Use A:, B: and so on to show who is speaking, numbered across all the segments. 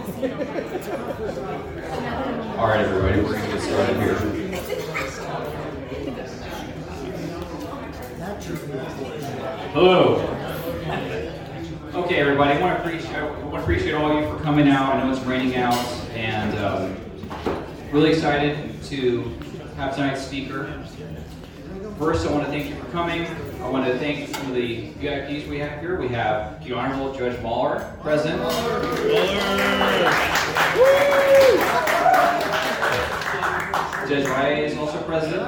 A: All right, everybody, we're going to get started here. Hello. Okay, everybody, I want to appreciate all of you for coming out. I know it's raining out, and really excited to have tonight's speaker. First, I want to thank you for coming. I want to thank some of the VIPs we have here. We have the Honorable Judge Mahler present. Judge Rye is also present.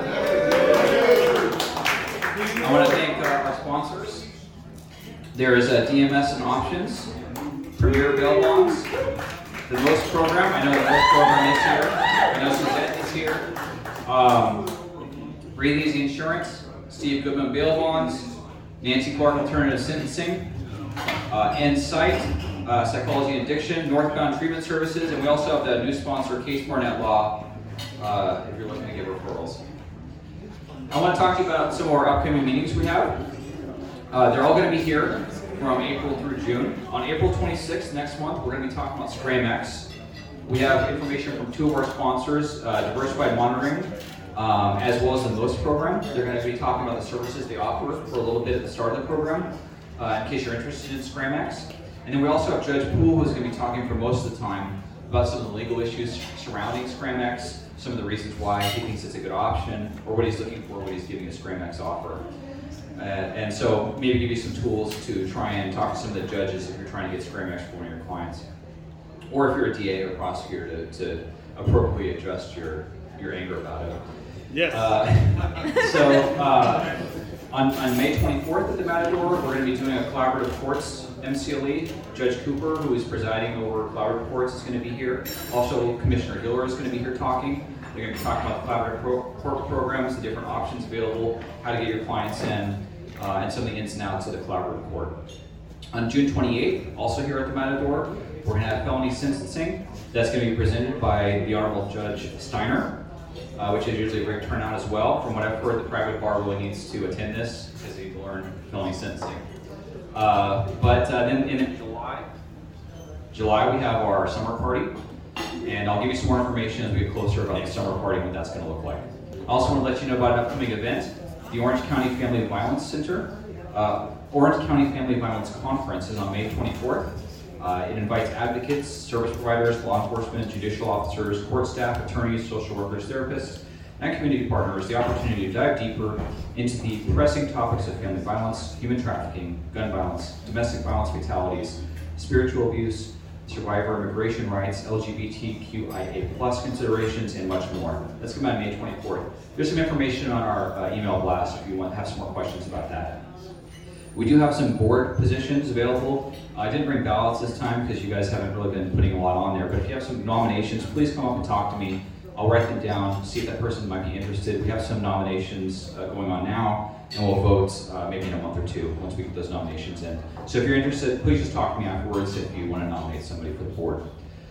A: I want to thank our sponsors. There is DMS and Options, Premier Bail Bonds, the Most Program. I know the Most Program is here. I know Suzette is here. Breathe Easy Insurance, Steve Goodman Bail Bonds, Nancy Clark Alternative Sentencing, Insight, Psychology and Addiction, Northbound Treatment Services, and we also have the new sponsor, Case Barnett Law, if you're looking to get referrals. I want to talk to you about some of our upcoming meetings we have. They're all going to be here from April through June. On April 26th, next month, we're going to be talking about ScramX. We have information from two of our sponsors, Diversified Monitoring, as well as the MOST program. They're going to be talking about the services they offer for a little bit at the start of the program, in case you're interested in ScramX. And then we also have Judge Poole, who's going to be talking for most of the time about some of the legal issues surrounding ScramX, some of the reasons why he thinks it's a good option, or what he's looking for when he's giving a ScramX offer. And so maybe give you some tools to try and talk to some of the judges if you're trying to get ScramX for one of your clients. Or if you're a DA or prosecutor to appropriately adjust your anger about it.
B: Yes.
A: On May 24th at the Matador, we're going to be doing a collaborative courts MCLE. Judge Cooper, who is presiding over collaborative courts, is going to be here. Also, Commissioner Hiller is going to be here talking. They're going to be talking about the collaborative court programs, the different options available, how to get your clients in, and some of the ins and outs of the collaborative court. On June 28th, also here at the Matador, we're going to have felony sentencing. That's going to be presented by the Honorable Judge Steiner, which is usually a great turnout as well. From what I've heard, the private bar really needs to attend this because they need to learn felony sentencing. Then in July we have our summer party, and I'll give you some more information as we get closer about the summer party and what that's going to look like. I also want to let you know about an upcoming event, the Orange County Family Violence Center. Orange County Family Violence Conference is on May 24th. It invites advocates, service providers, law enforcement, judicial officers, court staff, attorneys, social workers, therapists, and community partners the opportunity to dive deeper into the pressing topics of family violence, human trafficking, gun violence, domestic violence fatalities, spiritual abuse, survivor immigration rights, LGBTQIA+ considerations, and much more. That's coming out May 24th. There's some information on our email blast if you want to have some more questions about that. We do have some board positions available. I didn't bring ballots this time because you guys haven't really been putting a lot on there, but if you have some nominations, please come up and talk to me. I'll write them down, see if that person might be interested. We have some nominations going on now, and we'll vote maybe in a month or two once we get those nominations in. So if you're interested, please just talk to me afterwards if you want to nominate somebody for the board.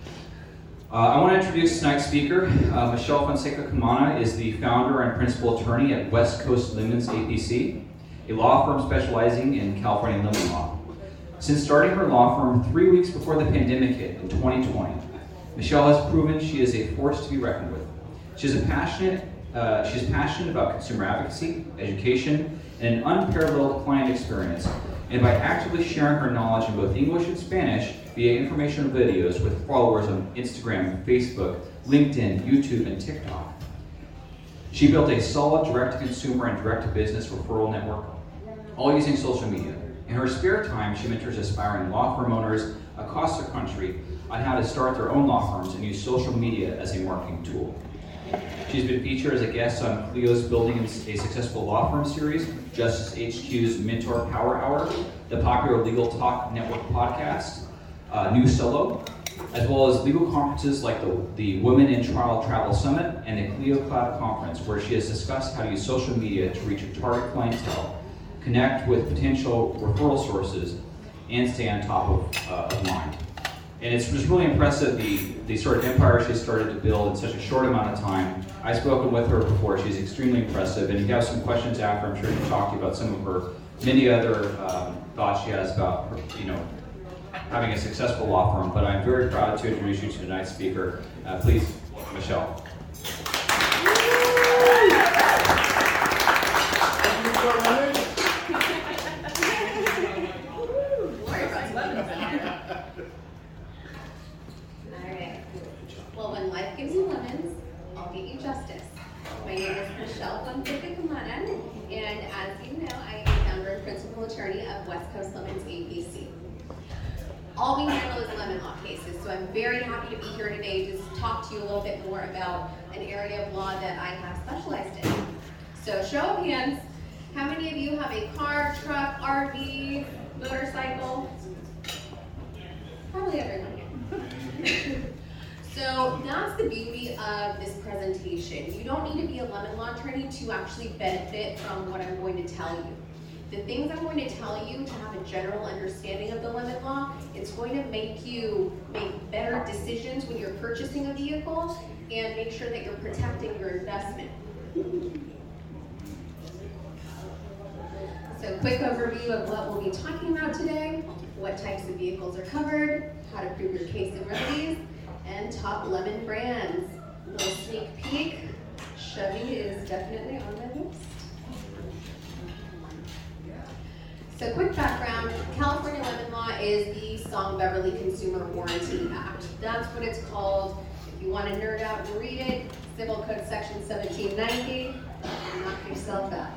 A: I want to introduce tonight's speaker. Michelle Fonseca Camana is the founder and principal attorney at West Coast Lemons APC, a law firm specializing in California lemon law. Since starting her law firm 3 weeks before the pandemic hit in 2020, Michelle has proven she is a force to be reckoned with. She's passionate about consumer advocacy, education, and an unparalleled client experience. And by actively sharing her knowledge in both English and Spanish via informational videos with followers on Instagram, Facebook, LinkedIn, YouTube, and TikTok, she built a solid direct-to-consumer and direct-to-business referral network, all using social media. In her spare time, she mentors aspiring law firm owners across the country on how to start their own law firms and use social media as a marketing tool. She's been featured as a guest on Clio's Building a Successful Law Firm series, Justice HQ's Mentor Power Hour, the popular Legal Talk Network podcast, New Solo, as well as legal conferences like the Women in Trial Travel Summit and the Clio Cloud Conference, where she has discussed how to use social media to reach a target clientele, connect with potential referral sources, and stay on top of mind. And it's just really impressive the sort of empire she started to build in such a short amount of time. I've spoken with her before. She's extremely impressive. And if you have some questions after, I'm sure she can talk to you about some of her many other thoughts she has about her, having a successful law firm, but I'm very proud to introduce you to tonight's speaker. Please, Michelle.
B: Well, when life gives you lemons, I'll get you justice. My name is Michelle Fonseca-Camara, and as you know, I am the founder and principal attorney of West Coast Lemons APC. All we handle is lemon law cases, so I'm very happy to be here today to talk to you a little bit more about an area of law that I have specialized in. So show of hands, how many of you have a car, truck, RV, motorcycle? Probably everyone here. So that's the beauty of this presentation. You don't need to be a lemon law attorney to actually benefit from what I'm going to tell you. The things I'm going to tell you to have a general understanding of the lemon law, it's going to make you make better decisions when you're purchasing a vehicle and make sure that you're protecting your investment. So quick overview of what we'll be talking about today, what types of vehicles are covered, how to prove your case and remedies, and top lemon brands. A little sneak peek, Chevy is definitely on my list. So quick background, California lemon law is the Song-Beverly Consumer Warranty Act. That's what it's called. If you want to nerd out and read it, Civil Code Section 1790, knock yourself out.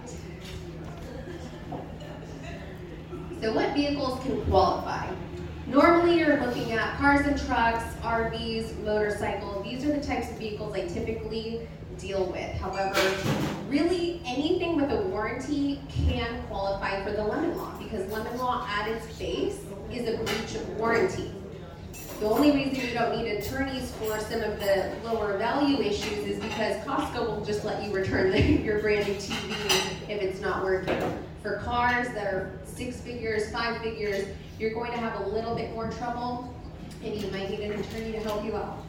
B: So what vehicles can qualify? Normally you're looking at cars and trucks, RVs, motorcycles. These are the types of vehicles I typically deal with. However, really anything with a warranty can qualify for the lemon law because lemon law at its base is a breach of warranty. The only reason you don't need attorneys for some of the lower value issues is because Costco will just let you return your brand new TV if it's not working. For cars that are 6 figures, 5 figures, you're going to have a little bit more trouble and you might need an attorney to help you out.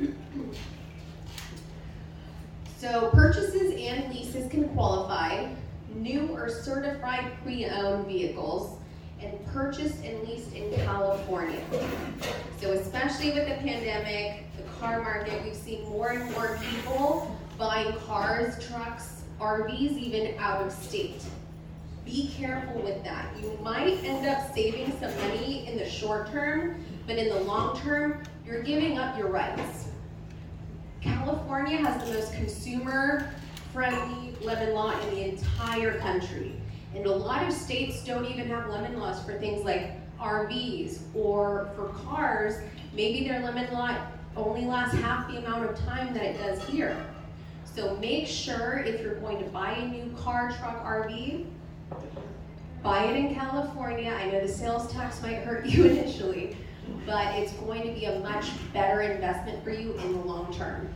B: So purchases and leases can qualify, new or certified pre-owned vehicles, and purchased and leased in California. So especially with the pandemic, the car market, we've seen more and more people buying cars, trucks, RVs, even out of state. Be careful with that. You might end up saving some money in the short term, but in the long term, you're giving up your rights. California has the most consumer-friendly lemon law in the entire country. And a lot of states don't even have lemon laws for things like RVs or for cars. Maybe their lemon law only lasts half the amount of time that it does here. So make sure if you're going to buy a new car, truck, RV, buy it in California. I know the sales tax might hurt you initially, but it's going to be a much better investment for you in the long term.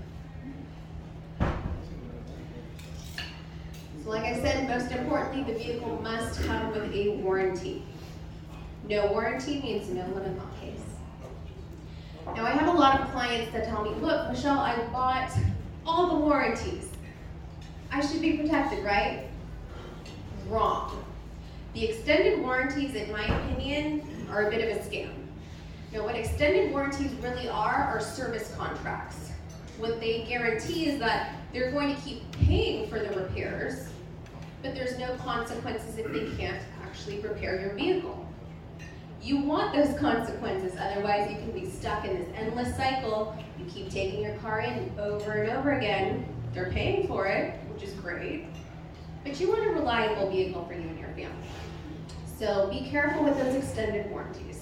B: So like I said, most importantly, the vehicle must come with a warranty. No warranty means no lemon law case. Now I have a lot of clients that tell me, look, Michelle, I bought all the warranties. I should be protected, right? Wrong. The extended warranties, in my opinion, are a bit of a scam. Now, what extended warranties really are service contracts. What they guarantee is that they're going to keep paying for the repairs, but there's no consequences if they can't actually repair your vehicle. You want those consequences, otherwise you can be stuck in this endless cycle. You keep taking your car in over and over again. They're paying for it, which is great, but you want a reliable vehicle for you and your family. So be careful with those extended warranties.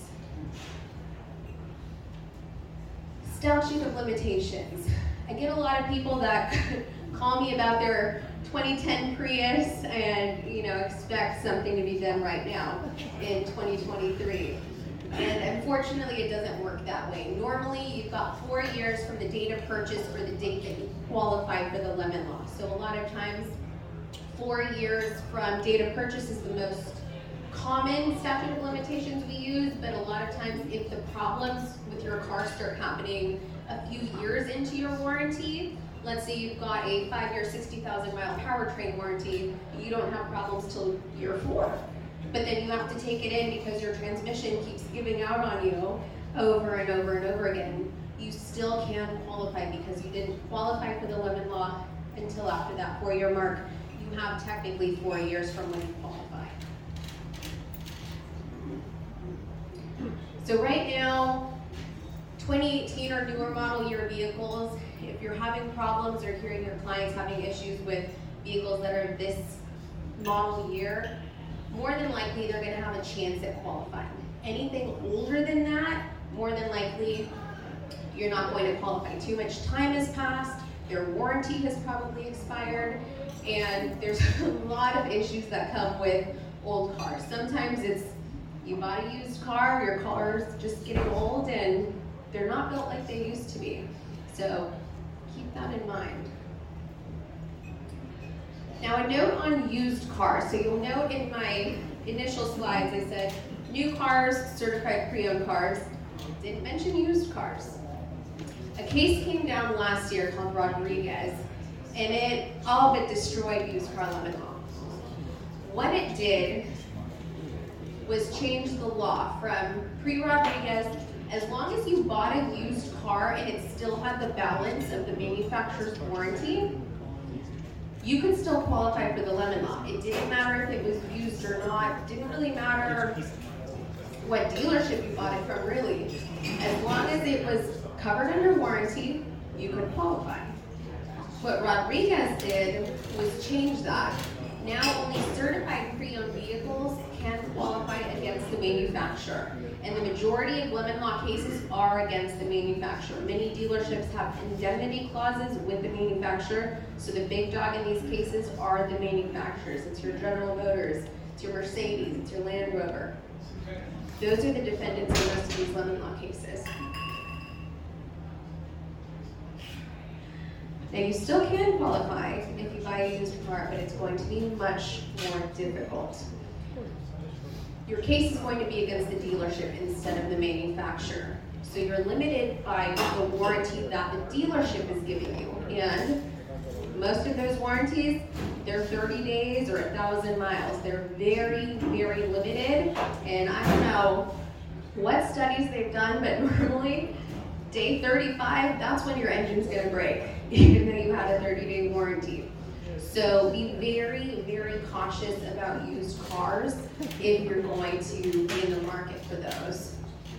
B: Statute of limitations. I get a lot of people that call me about their 2010 Prius and expect something to be done right now in 2023. And unfortunately, it doesn't work that way. Normally, you've got 4 years from the date of purchase for the date that you qualify for the lemon law. So a lot of times, 4 years from date of purchase is the most common statute of limitations we use, but a lot of times if the problems with your car start happening a few years into your warranty, let's say you've got a 5-year, 60,000 mile powertrain warranty, you don't have problems till year 4. but then you have to take it in because your transmission keeps giving out on you over and over and over again, you still can qualify because you didn't qualify for the lemon law until after that 4-year mark. You have technically 4 years from when you qualify. So right now, 2018 or newer model year vehicles, if you're having problems or hearing your clients having issues with vehicles that are this model year, more than likely they're going to have a chance at qualifying. Anything older than that, more than likely you're not going to qualify. Too much time has passed, their warranty has probably expired, and there's a lot of issues that come with old cars. Sometimes it's you buy a used car, your car's just getting old and they're not built like they used to be. So keep that in mind. Now a note on used cars. So you'll note in my initial slides I said new cars, certified pre-owned cars. Didn't mention used cars. A case came down last year called Rodriguez, and it all but destroyed used car lemon law. What it did was change the law from pre-Rodriguez, as long as you bought a used car and it still had the balance of the manufacturer's warranty, you could still qualify for the lemon law. It didn't matter if it was used or not. It didn't really matter what dealership you bought it from, really. As long as it was covered under warranty, you could qualify. What Rodriguez did was change that. Now only certified pre-owned vehicles can qualify against the manufacturer. And the majority of lemon law cases are against the manufacturer. Many dealerships have indemnity clauses with the manufacturer, so the big dog in these cases are the manufacturers. It's your General Motors, it's your Mercedes, it's your Land Rover. Those are the defendants in most of these lemon law cases. Now you still can qualify if you buy a used car, but it's going to be much more difficult. Your case is going to be against the dealership instead of the manufacturer. So you're limited by the warranty that the dealership is giving you. And most of those warranties, they're 30 days or 1,000 miles. They're very, very limited. And I don't know what studies they've done, but normally day 35, that's when your engine's gonna break, even though you had a 30-day warranty. So be very, very cautious about used cars if you're going to be in the market for those.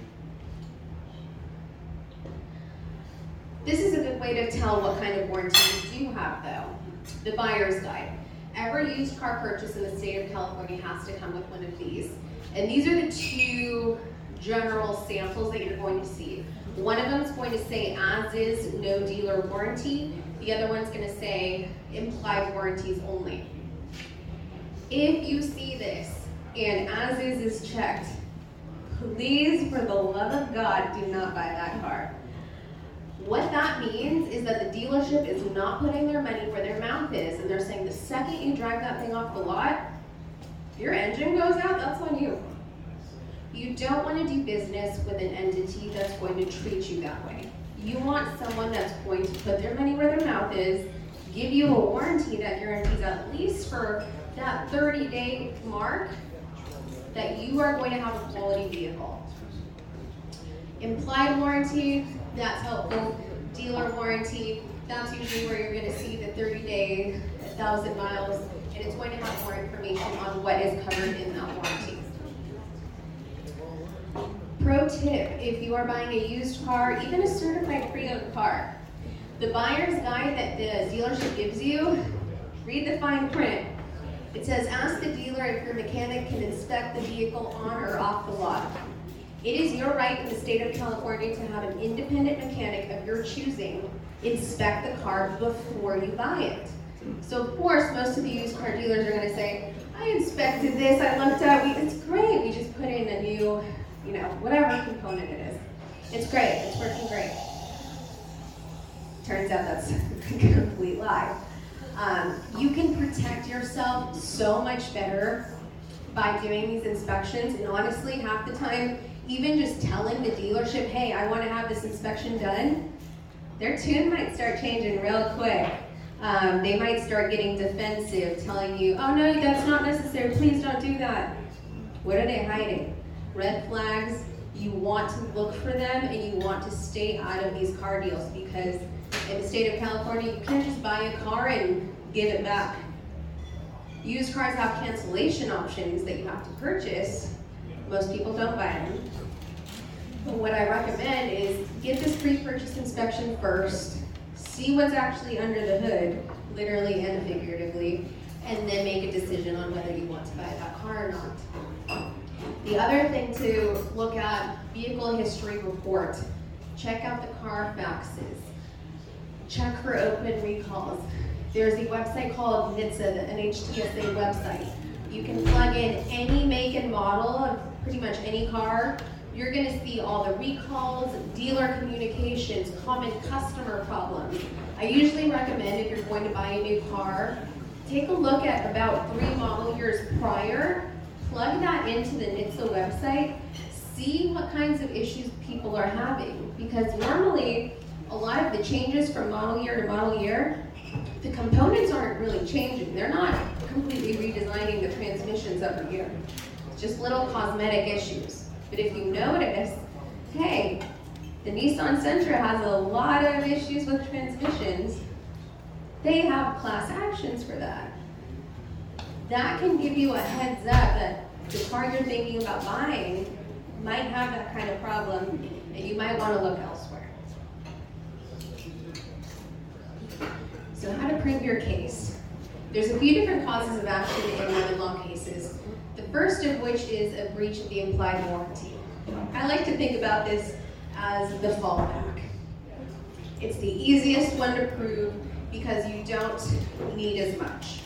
B: This is a good way to tell what kind of warranty you do have, though. The buyer's guide. Every used car purchase in the state of California has to come with one of these. And these are the two general samples that you're going to see. One of them is going to say as is, no dealer warranty. The other one's going to say implied warranties only. If you see this and as is checked, please, for the love of God, do not buy that car. What that means is that the dealership is not putting their money where their mouth is, and they're saying the second you drive that thing off the lot, your engine goes out, that's on you. You don't want to do business with an entity that's going to treat you that way. You want someone that's going to put their money where their mouth is, give you a warranty that guarantees at least for that 30-day mark that you are going to have a quality vehicle. Implied warranty, that's helpful. Dealer warranty, that's usually where you're going to see the 30-day, 1,000 miles, and it's going to have more information on what is covered in that warranty. Pro tip, if you are buying a used car, even a certified pre-owned car, the buyer's guide that the dealership gives you, read the fine print. It says, ask the dealer if your mechanic can inspect the vehicle on or off the lot. It is your right in the state of California to have an independent mechanic of your choosing inspect the car before you buy it. So of course, most of the used car dealers are going to say, I inspected this, I looked at it, it's great, we just put in a new, whatever component it is. It's great, it's working great. Turns out that's a complete lie. You can protect yourself so much better by doing these inspections, and honestly, half the time, even just telling the dealership, hey, I want to have this inspection done, their tune might start changing real quick. They might start getting defensive, telling you, oh no, that's not necessary, please don't do that. What are they hiding? Red flags. You want to look for them and you want to stay out of these car deals, because in the state of California, you can't just buy a car and give it back. Used cars have cancellation options that you have to purchase. Most people don't buy them. But what I recommend is get this pre-purchase inspection first, see what's actually under the hood, literally and figuratively, and then make a decision on whether you want to buy that car or not. The other thing to look at, vehicle history report. Check out the Carfaxes. Check for open recalls. There's a website called NHTSA, the NHTSA website. You can plug in any make and model of pretty much any car. You're gonna see all the recalls, dealer communications, common customer problems. I usually recommend, if you're going to buy a new car, take a look at about 3 model years prior, plug that into the NHTSA website, see what kinds of issues people are having. Because normally, a lot of the changes from model year to model year, the components aren't really changing. They're not completely redesigning the transmissions every year. It's just little cosmetic issues. But if you notice, hey, the Nissan Sentra has a lot of issues with transmissions, they have class actions for that. That can give you a heads up that the car you're thinking about buying might have that kind of problem, and you might want to look elsewhere. So how to prove your case. There's a few different causes of action in modern law cases. The first of which is a breach of the implied warranty. I like to think about this as the fallback. It's the easiest one to prove because you don't need as much.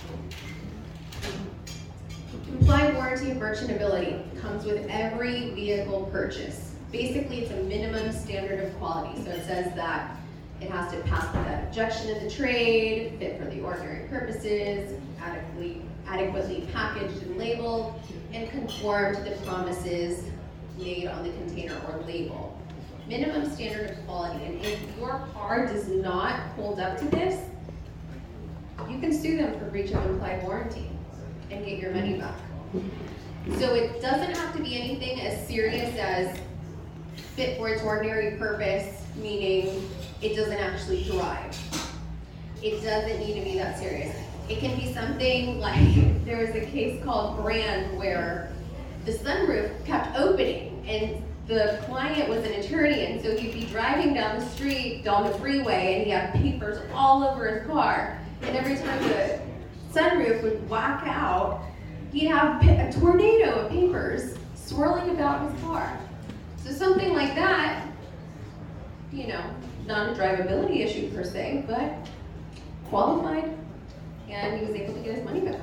B: Implied warranty of merchantability comes with every vehicle purchase. Basically, it's a minimum standard of quality. So it says that it has to pass without objection in the trade, fit for the ordinary purposes, adequately packaged and labeled, and conform to the promises made on the container or label. Minimum standard of quality. And if your car does not hold up to this, you can sue them for breach of implied warranty and get your money back. So it doesn't have to be anything as serious as fit for its ordinary purpose, meaning it doesn't actually drive. It doesn't need to be that serious. It can be something like, there was a case called Brand where the sunroof kept opening, and the client was an attorney, and so he'd be driving down the street, down the freeway, and he had papers all over his car. And every time the sunroof would whack out, he'd have a tornado of papers swirling about his car. So something like that, you know, not a drivability issue per se, but qualified, and he was able to get his money back.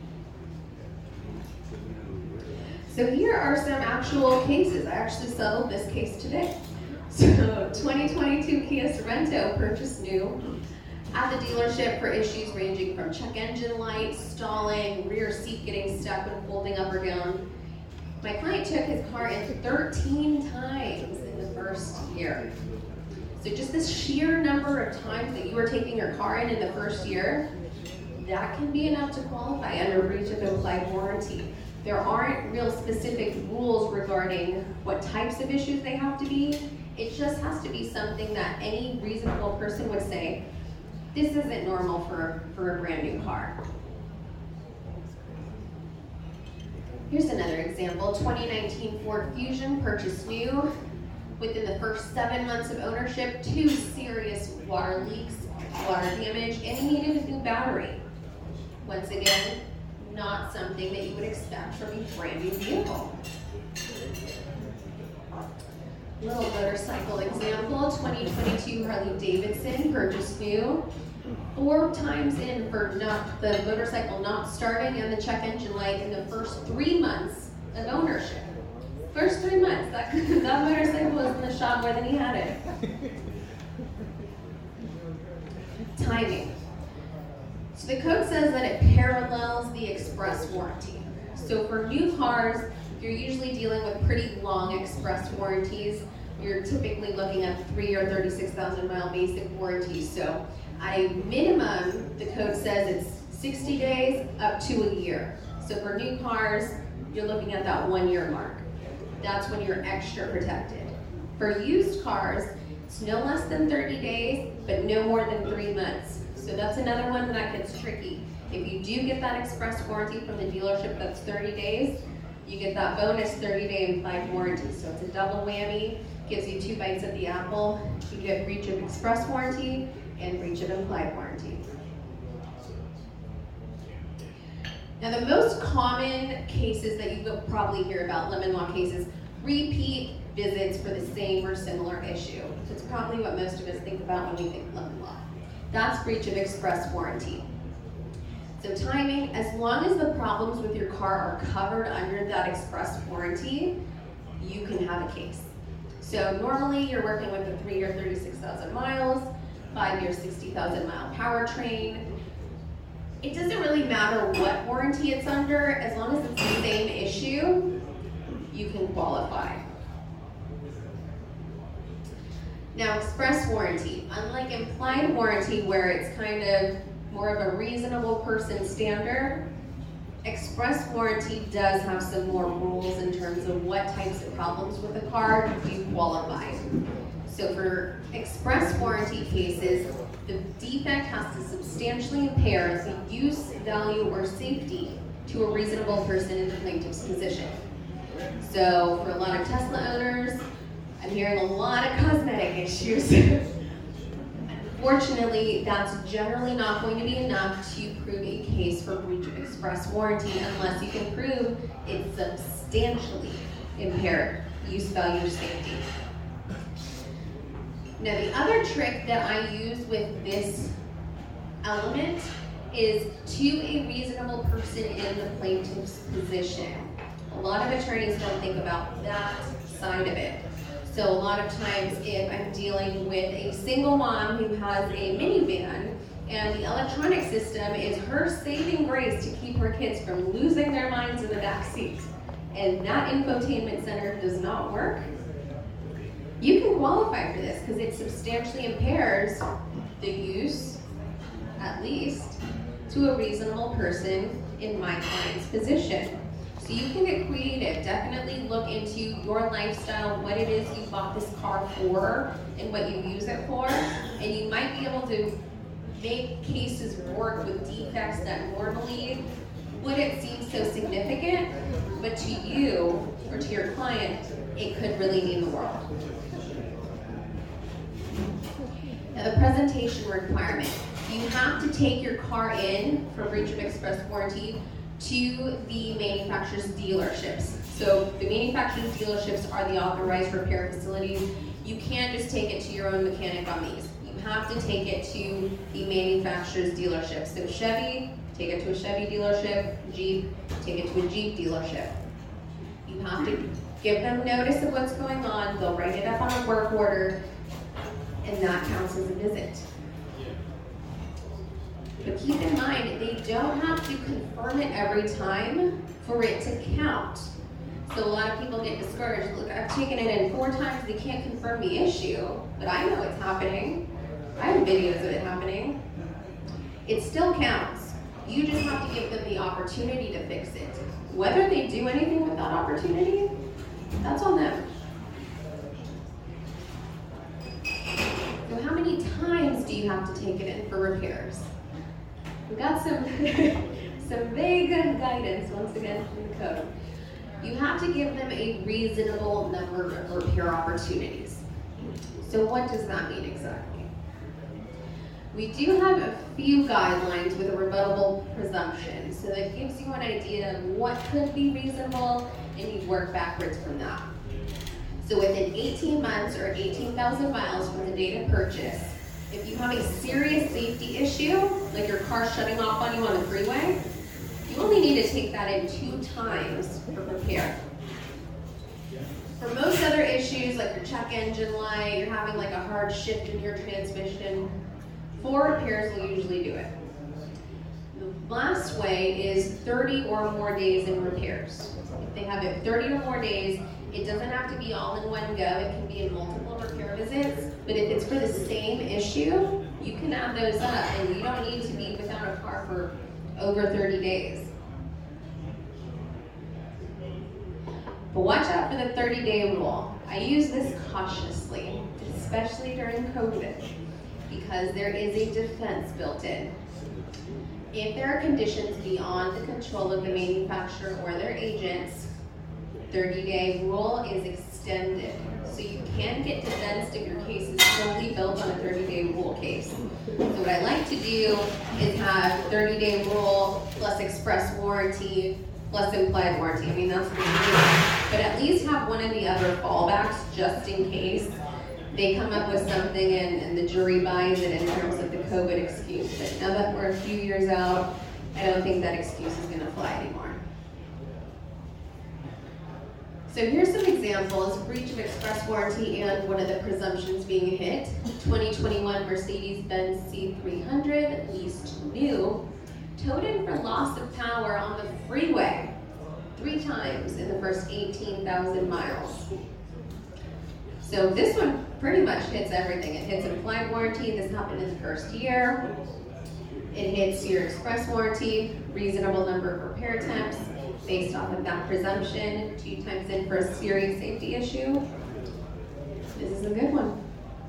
B: So here are some actual cases. I actually settled this case today. So 2022 Kia Sorento purchased new at the dealership for issues ranging from check engine light, stalling, rear seat getting stuck when folding up or down. My client took his car in 13 times in the first year. So just this sheer number of times that you were taking your car in the first year, that can be enough to qualify under breach of implied warranty. There aren't real specific rules regarding what types of issues they have to be. It just has to be something that any reasonable person would say, this isn't normal for a brand new car. Here's another example. 2019 Ford Fusion purchased new. Within the first 7 months of ownership, 2 serious water leaks, water damage, and he needed a new battery. Once again, not something that you would expect from a brand new vehicle. Little motorcycle example, 2022 Harley Davidson purchased new. 4 times in for the motorcycle not starting and the check engine light in the first 3 months of ownership. First 3 months, that motorcycle was in the shop more than he had it. Timing. So the code says that it parallels the express warranty. So for new cars, you're usually dealing with pretty long express warranties. You're typically looking at 3 or 36,000 mile basic warranties. So at a minimum, the code says it's 60 days up to a year. So for new cars, you're looking at that 1 year mark. That's when you're extra protected. For used cars, it's no less than 30 days, but no more than 3 months. So that's another one that gets tricky. If you do get that express warranty from the dealership that's 30 days, you get that bonus 30-day implied warranty. So it's a double whammy, gives you 2 bites at the apple. You get breach of express warranty and breach of implied warranty. Now the most common cases that you will probably hear about, lemon law cases, repeat visits for the same or similar issue. So it's probably what most of us think about when we think lemon law. That's breach of express warranty. So timing, as long as the problems with your car are covered under that express warranty, you can have a case. So normally you're working with a 3-year 36,000 miles, 5-year 60,000 mile powertrain. It doesn't really matter what warranty it's under, as long as it's the same issue, you can qualify. Now express warranty, unlike implied warranty where it's kind of more of a reasonable person standard, express warranty does have some more rules in terms of what types of problems with the car you qualify. So for express warranty cases, the defect has to substantially impair the use, value, or safety to a reasonable person in the plaintiff's position. So for a lot of Tesla owners, I'm hearing a lot of cosmetic issues. Unfortunately, that's generally not going to be enough to prove a case for breach of express warranty unless you can prove it's substantially impaired use, value, or safety. Now the other trick that I use with this element is to a reasonable person in the plaintiff's position. A lot of attorneys don't think about that side of it. So a lot of times if I'm dealing with a single mom who has a minivan and the electronic system is her saving grace to keep her kids from losing their minds in the back seat, and that infotainment center does not work, you can qualify for this because it substantially impairs the use, at least, to a reasonable person in my client's position. So you can get creative. Definitely look into your lifestyle, what it is you bought this car for, and what you use it for. And you might be able to make cases work with defects that normally wouldn't seem so significant, but to you or to your client, it could really mean the world. Now the presentation requirement. You have to take your car in for breach of express warranty to the manufacturer's dealerships. So the manufacturer's dealerships are the authorized repair facilities. You can't just take it to your own mechanic on these. You have to take it to the manufacturer's dealership. So Chevy, take it to a Chevy dealership. Jeep, take it to a Jeep dealership. You have to give them notice of what's going on. They'll write it up on a work order, and that counts as a visit. But keep in mind, they don't have to confirm it every time for it to count. So a lot of people get discouraged. Look, I've taken it in 4 times, they can't confirm the issue, but I know it's happening. I have videos of it happening. It still counts. You just have to give them the opportunity to fix it. Whether they do anything with that opportunity, that's on them. So how many times do you have to take it in for repairs? We've got some vague guidance, once again, from the code. You have to give them a reasonable number of repair opportunities. So what does that mean exactly? We do have a few guidelines with a rebuttable presumption, so that gives you an idea of what could be reasonable, and you work backwards from that. So within 18 months or 18,000 miles from the date of purchase, if you have a serious safety issue, like your car shutting off on you on the freeway, you only need to take that in 2 times for repair. For most other issues, like your check engine light, you're having like a hard shift in your transmission, 4 repairs will usually do it. The last way is 30 or more days in repairs. If they have it 30 or more days, it doesn't have to be all in one go. It can be in multiple repair visits, but if it's for the same issue, you can add those up, and you don't need to be without a car for over 30 days. But watch out for the 30-day rule. I use this cautiously, especially during COVID, because there is a defense built in. If there are conditions beyond the control of the manufacturer or their agents, 30-day rule is extended. So you can get defensed if your case is solely built on a 30-day rule case. So what I like to do is have 30-day rule plus express warranty plus implied warranty. I mean, that's what we do. But at least have one of the other fallbacks just in case they come up with something and the jury buys it in terms of the COVID excuse. But now that we're a few years out, I don't think that excuse is going to fly anymore. So here's some examples: breach of express warranty and one of the presumptions being hit. 2021 Mercedes-Benz C300, leased new, towed in for loss of power on the freeway 3 times in the first 18,000 miles. So this one pretty much hits everything. It hits implied warranty. This happened in the first year. It hits your express warranty, reasonable number of repair attempts based off of that presumption, 2 times in for a serious safety issue. This is a good one.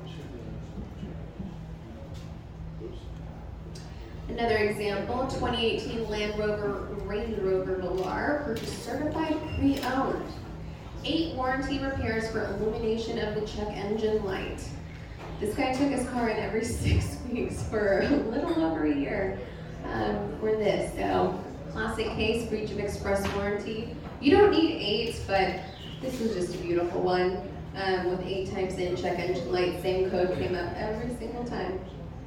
B: Another example, 2018 Land Rover Range Rover Velar, purchased certified pre-owned. 8 warranty repairs for illumination of the check engine light. This guy took his car in every 6 weeks for a little over a year for this. So, classic case, breach of express warranty. You don't need 8, but this was just a beautiful one with 8 times in check engine light. Same code came up every single time.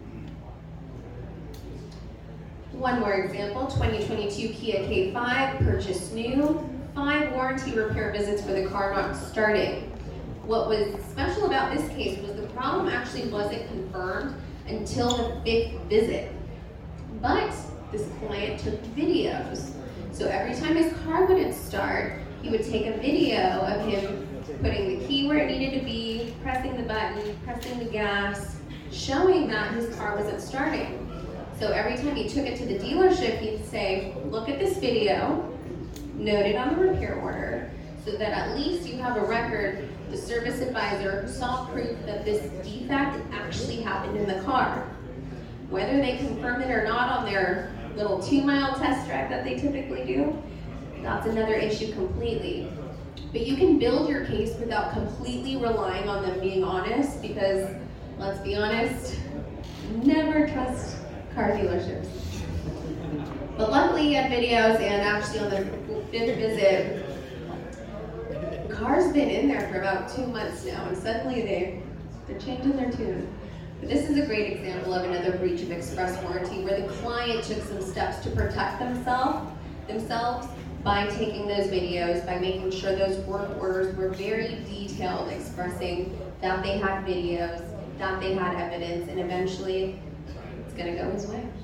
B: One more example, 2022 Kia K5, purchased new, 5 warranty repair visits for the car not starting. What was special about this case was the problem actually wasn't confirmed until the 5th visit. But this client took videos. So every time his car wouldn't start, he would take a video of him putting the key where it needed to be, pressing the button, pressing the gas, showing that his car wasn't starting. So every time he took it to the dealership, he'd say, look at this video, note it on the repair order, so that at least you have a record, the service advisor saw proof that this defect actually happened in the car. Whether they confirm it or not on their little 2-mile test drive that they typically do, that's another issue completely. But you can build your case without completely relying on them being honest, because let's be honest, never trust car dealerships. But luckily he had videos, and actually on the 5th visit, the car's been in there for about 2 months now, and suddenly they're changing their tune. But this is a great example of another breach of express warranty where the client took some steps to protect themselves by taking those videos, by making sure those work orders were very detailed, expressing that they had videos, that they had evidence, and eventually it's going to go his way.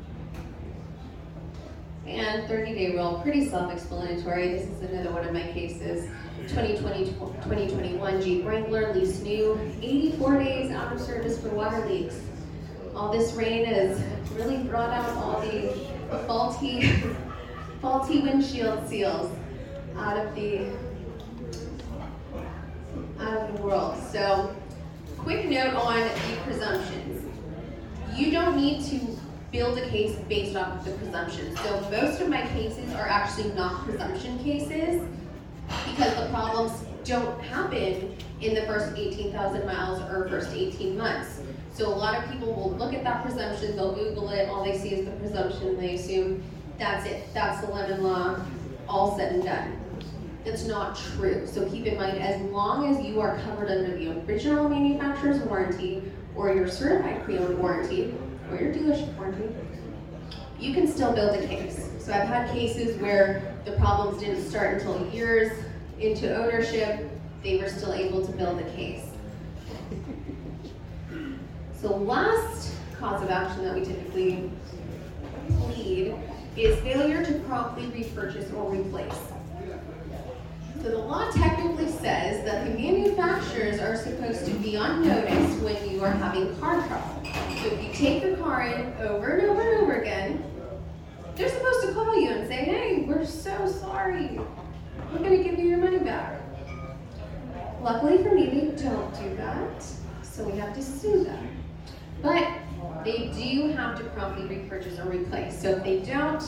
B: And 30-day rule, pretty self-explanatory. This is another one of my cases. 2021 Jeep Wrangler, leased new, 84 days out of service for water leaks. All this rain has really brought out all the faulty windshield seals out of the world. So, quick note on the presumptions. You don't need to build a case based off of the presumption. So most of my cases are actually not presumption cases because the problems don't happen in the first 18,000 miles or first 18 months. So a lot of people will look at that presumption, they'll Google it, all they see is the presumption, they assume that's it, that's the lemon law, all said and done. That's not true. So keep in mind, as long as you are covered under the original manufacturer's warranty or your certified pre-owned warranty, or your dealership warranty, you can still build a case. So I've had cases where the problems didn't start until years into ownership, they were still able to build a case. So last cause of action that we typically plead is failure to promptly repurchase or replace. So the law technically says that the manufacturers are supposed to be on notice when you are having car trouble. So if you take your car in over and over and over again, they're supposed to call you and say, hey, we're so sorry. we're gonna give you your money back. Luckily for me, they don't do that, so we have to sue them. But they do have to promptly repurchase or replace. So if they don't,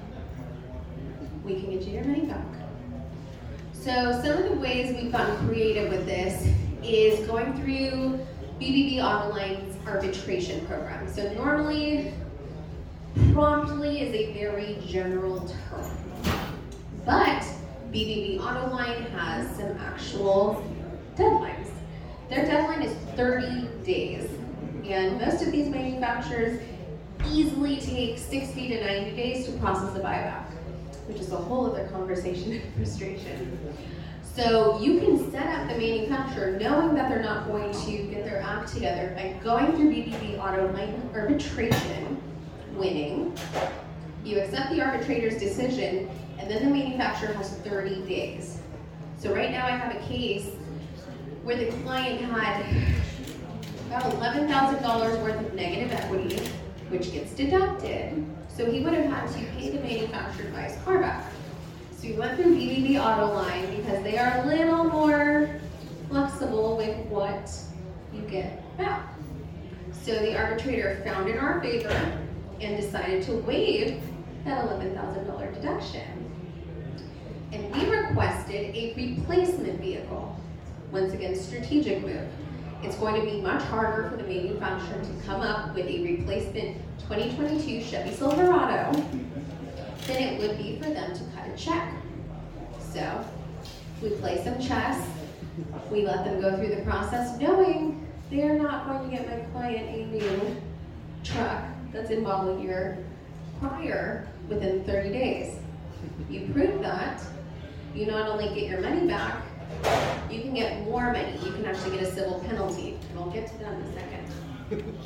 B: we can get you your money back. So some of the ways we've gotten creative with this is going through BBB Autoline's arbitration program. So normally, promptly is a very general term. But BBB Autoline has some actual deadlines. Their deadline is 30 days. And most of these manufacturers easily take 60 to 90 days to process a buyback, which is a whole other conversation and frustration. So you can set up the manufacturer knowing that they're not going to get their act together by going through BBB Autoline arbitration, winning. You accept the arbitrator's decision, and then the manufacturer has 30 days. So right now I have a case where the client had about $11,000 worth of negative equity, which gets deducted. So he would have had to pay the manufacturer to buy his car back. So we went through BBB Autoline because they are a little more flexible with what you get back. So the arbitrator found in our favor and decided to waive that $11,000 deduction. And we requested a replacement vehicle. Once again, strategic move. It's going to be much harder for the manufacturer to come up with a replacement 2022 Chevy Silverado than it would be for them to cut a check. So we play some chess. We let them go through the process knowing they're not going to get my client a new truck that's in model year prior within 30 days. You prove that, you not only get your money back, you can get more money. You can actually get a civil penalty, and I'll get to that in a second.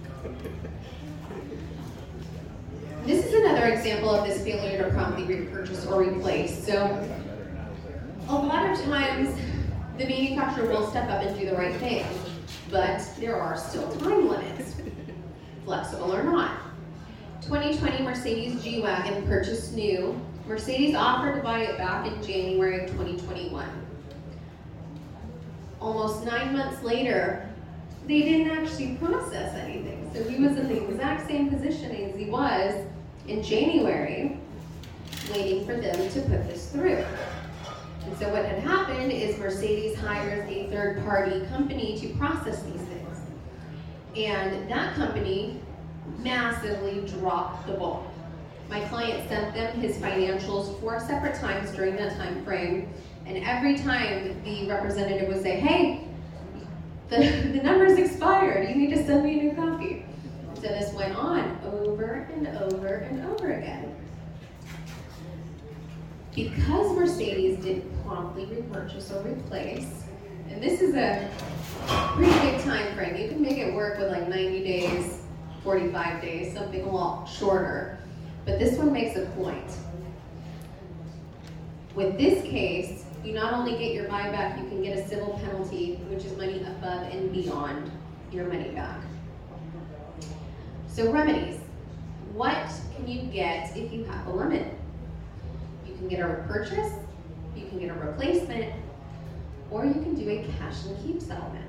B: This is another example of this failure to promptly repurchase or replace. So a lot of times the manufacturer will step up and do the right thing, but there are still time limits, flexible or not. 2020 Mercedes G-Wagon purchased new. Mercedes offered to buy it back in January of 2021. Almost 9 months later, they didn't actually process anything. So he was in the exact same position as he was in January, waiting for them to put this through. And so what had happened is Mercedes hires a third-party company to process these things. And that company massively dropped the ball. My client sent them his financials 4 separate times during that time frame. And every time the representative would say, hey, the number's expired, you need to send me a new copy. So this went on over and over and over again. Because Mercedes didn't promptly repurchase or replace, and this is a pretty big time frame. You can make it work with like 90 days, 45 days, something a lot shorter. But this one makes a point. With this case, you not only get your buyback, you can get a civil penalty, which is money above and beyond your money back. So remedies. What can you get if you have a limit? You can get a repurchase, you can get a replacement, or you can do a cash and keep settlement.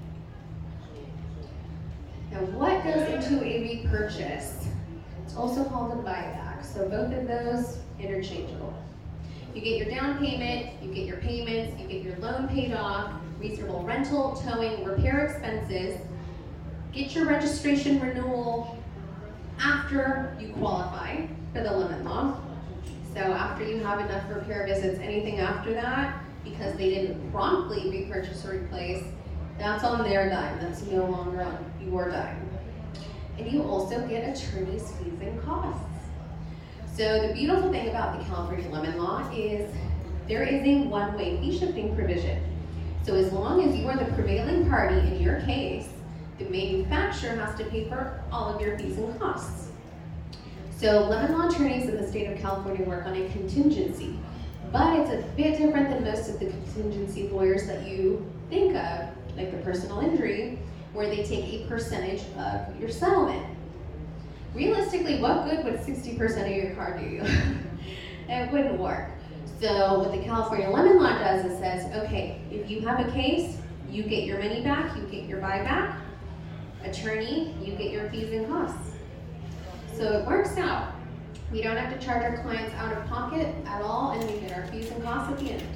B: Now what goes into a repurchase? It's also called a buyback, so both of those interchangeable. You get your down payment, you get your payments, you get your loan paid off, reasonable rental, towing, repair expenses, get your registration renewal after you qualify for the limit law. So after you have enough repair visits, anything after that, because they didn't promptly repurchase or replace, that's on their dime. That's no longer on your dime. And you also get attorney's fees and costs. So the beautiful thing about the California lemon law is there is a one-way fee shifting provision. So as long as you are the prevailing party in your case, the manufacturer has to pay for all of your fees and costs. So lemon law attorneys in the state of California work on a contingency, but it's a bit different than most of the contingency lawyers that you think of, like the personal injury, where they take a percentage of your settlement. Realistically, what good would 60% of your car do you? It wouldn't work. So what the California lemon law does is says, okay, if you have a case, you get your money back, you get your buyback. Attorney, you get your fees and costs. So it works out. We don't have to charge our clients out of pocket at all, and we get our fees and costs at the end.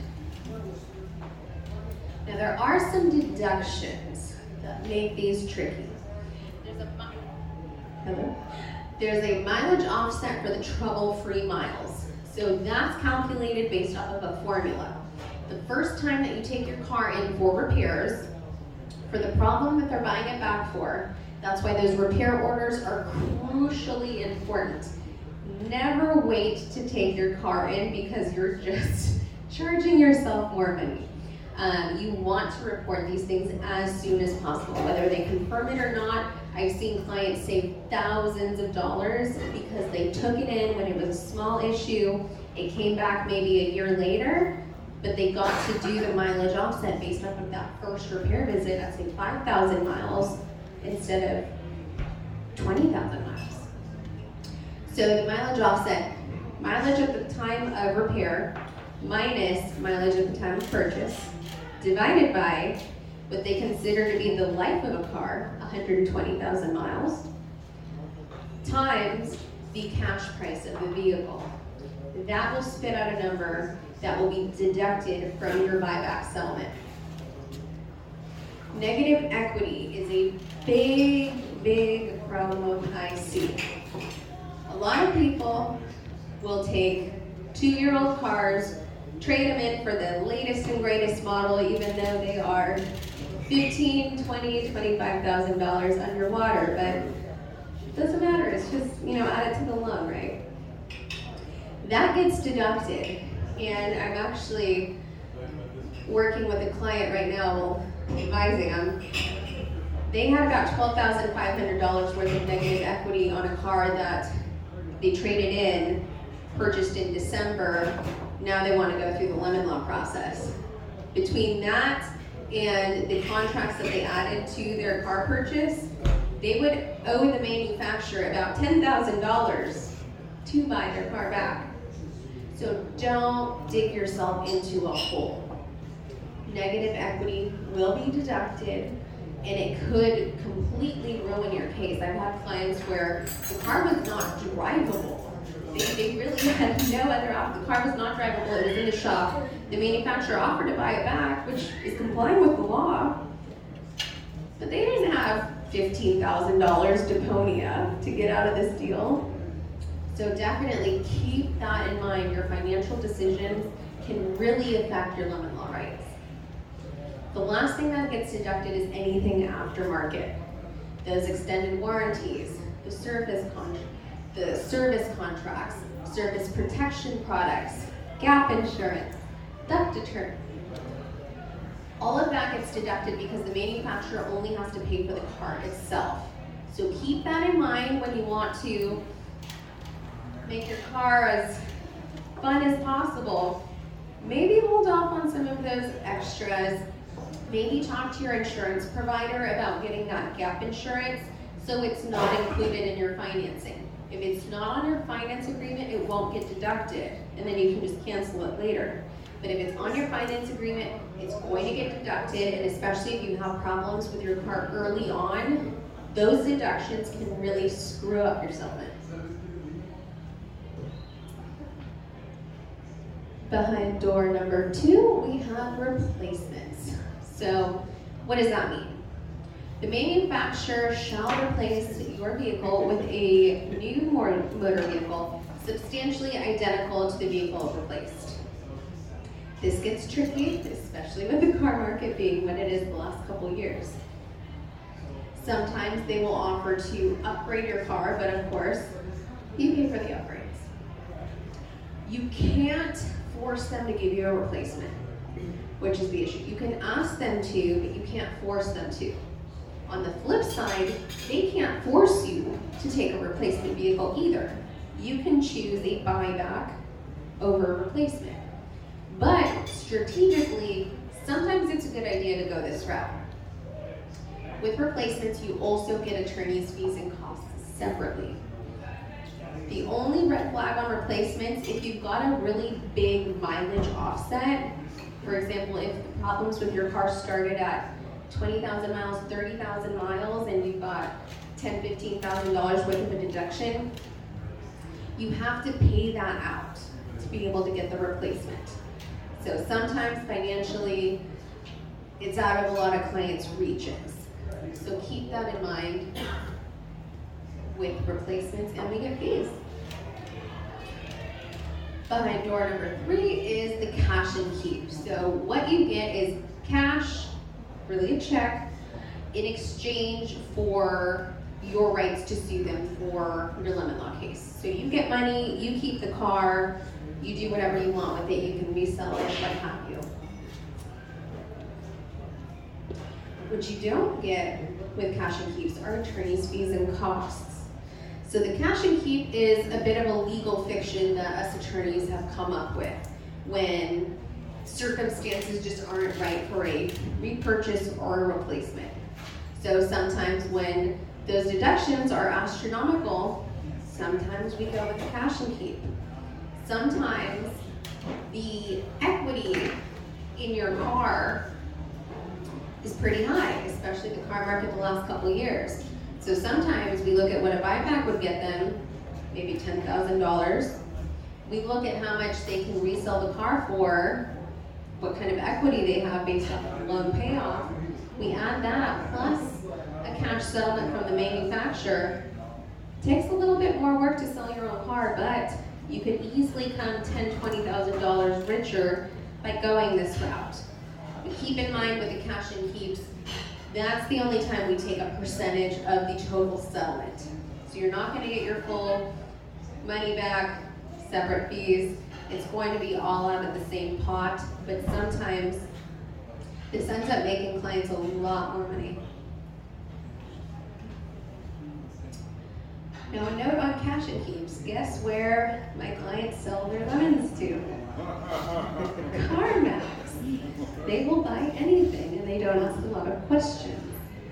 B: Now there are some deductions that make these tricky. There's a mileage offset for the trouble-free miles. So that's calculated based off of a formula. The first time that you take your car in for repairs, for the problem that they're buying it back for, that's why those repair orders are crucially important. Never wait to take your car in because you're just charging yourself more money. You want to report these things as soon as possible, whether they confirm it or not. I've seen clients save thousands of dollars because they took it in when it was a small issue. It came back maybe a year later, but they got to do the mileage offset based off of that first repair visit at say 5,000 miles instead of 20,000 miles. So the mileage offset, mileage at the time of repair minus mileage at the time of purchase, divided by what they consider to be the life of a car, 120,000 miles, times the cash price of the vehicle. That will spit out a number that will be deducted from your buyback settlement. Negative equity is a big problem I see. A lot of people will take 2-year-old cars, trade them in for the latest and greatest model, even though they are $15,000, $20,000, $25,000 underwater, but it doesn't matter, it's just, add it to the loan, right? That gets deducted, and I'm actually working with a client right now, advising them. They had about $12,500 worth of negative equity on a car that they traded in, purchased in December. Now they want to go through the lemon law process. Between that and the contracts that they added to their car purchase, they would owe the manufacturer about $10,000 to buy their car back. So don't dig yourself into a hole. Negative equity will be deducted, and it could completely ruin your case. I've had clients where the car was not drivable. They really had no other option. The car was not drivable, it was in the shop. The manufacturer offered to buy it back, which is complying with the law, but they didn't have $15,000 deponia to get out of this deal. So definitely keep that in mind. Your financial decisions can really affect your lemon law rights. The last thing that gets deducted is anything aftermarket. Those extended warranties, the service contracts, service protection products, gap insurance, theft deterrent. All of that gets deducted because the manufacturer only has to pay for the car itself. So keep that in mind when you want to make your car as fun as possible. Maybe hold off on some of those extras. Maybe talk to your insurance provider about getting that gap insurance so it's not included in your financing. If it's not on your finance agreement, it won't get deducted, and then you can just cancel it later. But if it's on your finance agreement, it's going to get deducted, and especially if you have problems with your car early on, those deductions can really screw up your settlement. Behind door number 2, we have replacements. So what does that mean? The manufacturer shall replace your vehicle with a new motor vehicle substantially identical to the vehicle replaced. This gets tricky, especially with the car market being what it is the last couple years. Sometimes they will offer to upgrade your car, but of course, you pay for the upgrades. You can't force them to give you a replacement, which is the issue. You can ask them to, but you can't force them to. On the flip side, they can't force you to take a replacement vehicle either. You can choose a buyback over a replacement. But strategically, sometimes it's a good idea to go this route. With replacements, you also get attorney's fees and costs separately. The only red flag on replacements, if you've got a really big mileage offset, for example, if the problems with your car started at 20,000 miles, 30,000 miles, and you've got $10,000, $15,000 worth of a deduction, you have to pay that out to be able to get the replacement. So sometimes financially, it's out of a lot of clients' reaches. So keep that in mind with replacements, and we get fees. Behind door number 3 is the cash and keep. So what you get is cash, really a check, in exchange for your rights to sue them for your lemon law case. So you get money, you keep the car, you do whatever you want with it, you can resell it, what have you. What you don't get with cash and keeps are attorney's fees and costs. So the cash and keep is a bit of a legal fiction that us attorneys have come up with when circumstances just aren't right for a repurchase or a replacement. So sometimes when those deductions are astronomical, sometimes we go with the cash and keep. Sometimes the equity in your car is pretty high, especially the car market the last couple of years. So sometimes we look at what a buyback would get them, maybe $10,000. We look at how much they can resell the car for, what kind of equity they have based off of the loan payoff. We add that plus a cash settlement from the manufacturer. It takes a little bit more work to sell your own car, but you could easily come $10,000, $20,000 richer by going this route. But keep in mind with the cash and keeps, that's the only time we take a percentage of the total settlement. So you're not going to get your full money back, separate fees. It's going to be all out of the same pot, but sometimes this ends up making clients a lot more money. Now a note on cash and keeps. Guess where my clients sell their lemons to? CarMax. They will buy anything and they don't ask a lot of questions.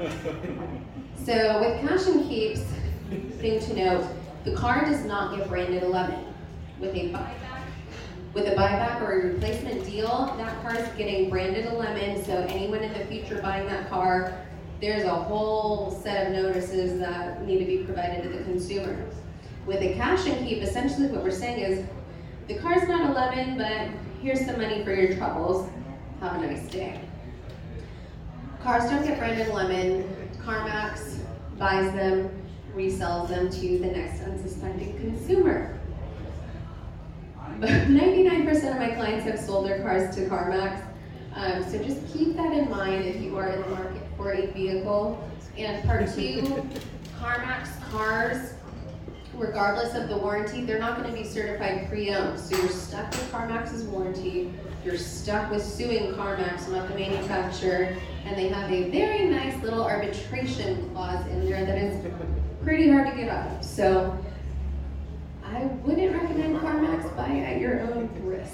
B: So with cash and keeps, thing to note, the car does not get branded a lemon. With a buyback or a replacement deal, that car is getting branded a lemon, so anyone in the future buying that car, there's a whole set of notices that need to be provided to the consumer. With a cash and keep, essentially what we're saying is, the car's not a lemon, but here's some money for your troubles. Have a nice day. Cars don't get branded lemon. CarMax buys them, resells them to the next unsuspecting consumer. But 99% of my clients have sold their cars to CarMax. So just keep that in mind if you are in the market for a vehicle. And part 2, CarMax cars, regardless of the warranty, they're not going to be certified pre-owned. So you're stuck with CarMax's warranty. You're stuck with suing CarMax, not the manufacturer. And they have a very nice little arbitration clause in there that is pretty hard to get out of. So I wouldn't recommend CarMax. Buy at your own risk.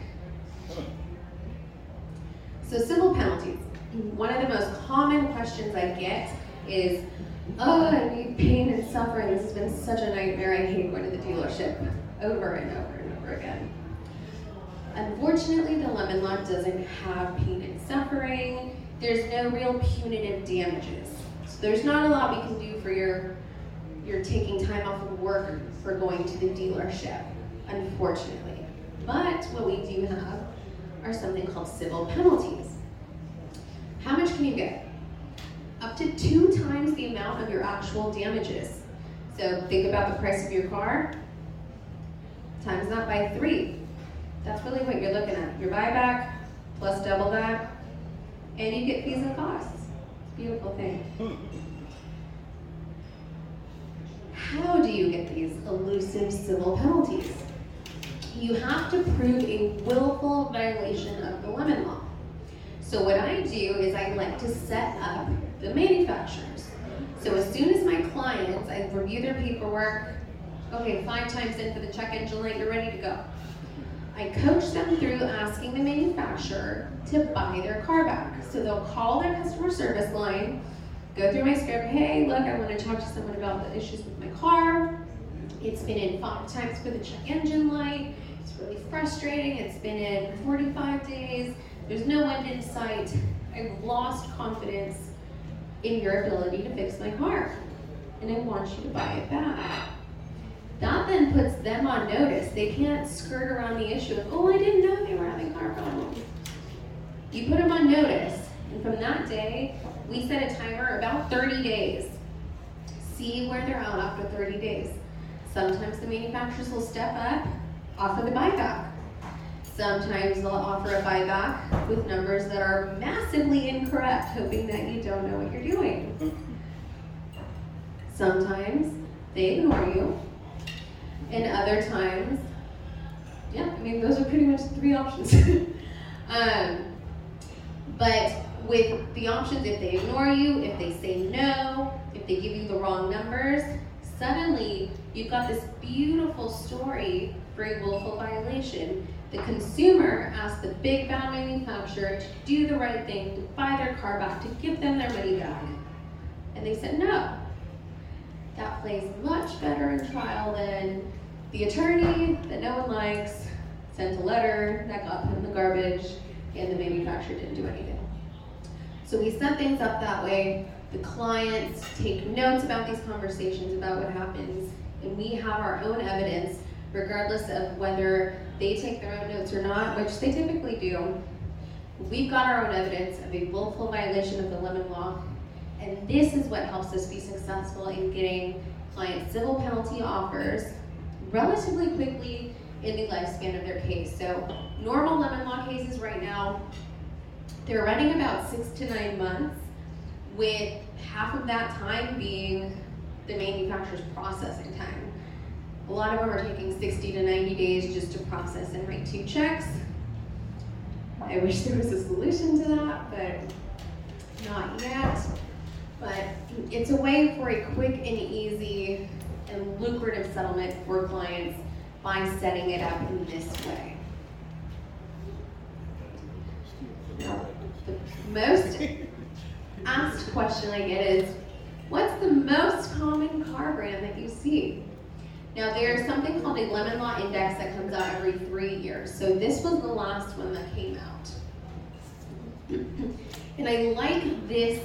B: So civil penalties. One of the most common questions I get is, oh, I need pain and suffering. This has been such a nightmare. I hate going to the dealership over and over and over again. Unfortunately, the lemon law doesn't have pain and suffering. There's no real punitive damages. So there's not a lot we can do for your taking time off of work for going to the dealership, unfortunately. But what we do have are something called civil penalties. How much can you get? Up to 2 times the amount of your actual damages. So think about the price of your car, times that by 3. That's really what you're looking at. Your buyback plus double that, and you get fees and costs. It's a beautiful thing. How do you get these elusive civil penalties? You have to prove a willful violation of the lemon law. So what I do is I like to set up the manufacturers. So as soon as my clients, I review their paperwork, okay, 5 times in for the check engine light, you're ready to go. I coach them through asking the manufacturer to buy their car back. So they'll call their customer service line, go through my script, hey, look, I want to talk to someone about the issues with my car. It's been in 5 times for the check engine light. It's really frustrating. It's been in 45 days. There's no end in sight. I've lost confidence in your ability to fix my car, and I want you to buy it back. That then puts them on notice. They can't skirt around the issue of, oh, I didn't know they were having car problems. You put them on notice, and from that day, we set a timer about 30 days. See where they're at after 30 days. Sometimes the manufacturers will step up, offer the buyback. Sometimes they'll offer a buyback with numbers that are massively incorrect, hoping that you don't know what you're doing. Sometimes they ignore you, and other times, yeah, I mean, those are pretty much the 3 options. But with the options, if they ignore you, if they say no, if they give you the wrong numbers, suddenly you've got this beautiful story for a willful violation. The consumer asked the big bad manufacturer to do the right thing, to buy their car back, to give them their money back. And they said no. That plays much better in trial than the attorney that no one likes sent a letter that got put in the garbage and the manufacturer didn't do anything. So we set things up that way. The clients take notes about these conversations, about what happens, and we have our own evidence, regardless of whether they take their own notes or not, which they typically do. We've got our own evidence of a willful violation of the lemon law, and this is what helps us be successful in getting clients civil penalty offers relatively quickly in the lifespan of their case. So normal lemon law cases right now, they're running about 6 to 9 months, with half of that time being the manufacturer's processing time. A lot of them are taking 60 to 90 days just to process and write 2 checks. I wish there was a solution to that, but not yet. But it's a way for a quick and easy and lucrative settlement for clients by setting it up in this way. Now, the most asked question I get is, what's the most common car brand that you see? Now, there's something called a lemon law index that comes out every 3 years. So this was the last one that came out. And I like this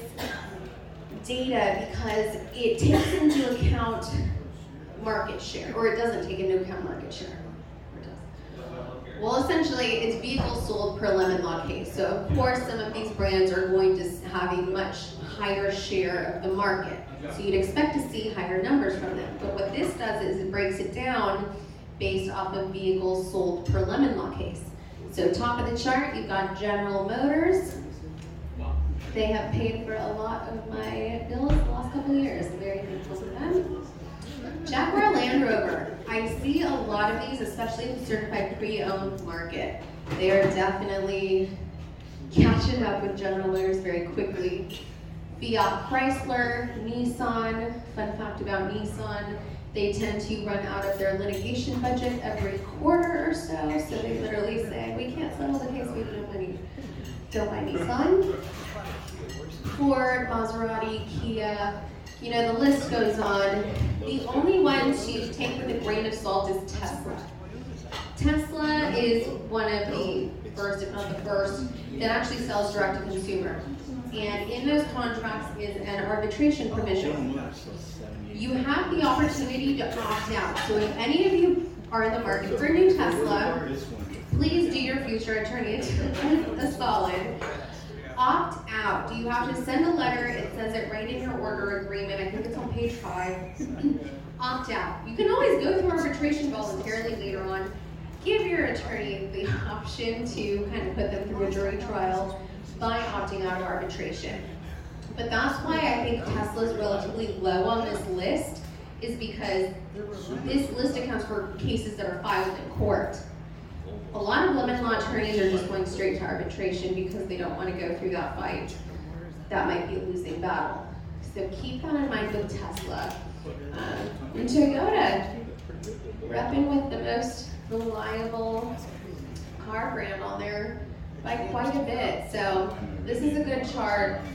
B: data because it takes into account market share, or it doesn't take into account market share. Or does? Well, essentially, it's vehicles sold per lemon law case. So of course, some of these brands are going to have a much higher share of the market. So you'd expect to see higher numbers from them. But what this does is it breaks it down based off of vehicles sold per lemon law case. So top of the chart, you've got General Motors. They have paid for a lot of my bills the last couple of years. I'm very thankful for them. Jaguar Land Rover. I see a lot of these, especially in the certified pre-owned market. They are definitely catching up with General Motors very quickly. Fiat Chrysler, Nissan. Fun fact about Nissan, they tend to run out of their litigation budget every quarter or so. So they literally say, we can't settle the case, we have no money. Don't buy Nissan. Ford, Maserati, Kia, you know, the list goes on. The only one to take with a grain of salt is Tesla. Tesla is one of the first, if not the first, that actually sells direct to consumer. And in those contracts is an arbitration provision. You have the opportunity to opt out. So if any of you are in the market for a new Tesla, please do your future attorney a solid. Opt out. You have to send a letter. It says it right in your order agreement. I think it's on page 5. Opt out. You can always go through arbitration voluntarily later on. Give your attorney the option to kind of put them through a jury trial by opting out of arbitration. But that's why I think Tesla is relatively low on this list, is because this list accounts for cases that are filed in court. A lot of lemon law attorneys are just going straight to arbitration because they don't want to go through that fight. That might be a losing battle. So keep that in mind with Tesla. And Toyota, repping with the most reliable car brand on there by quite a bit. So this is a good chart.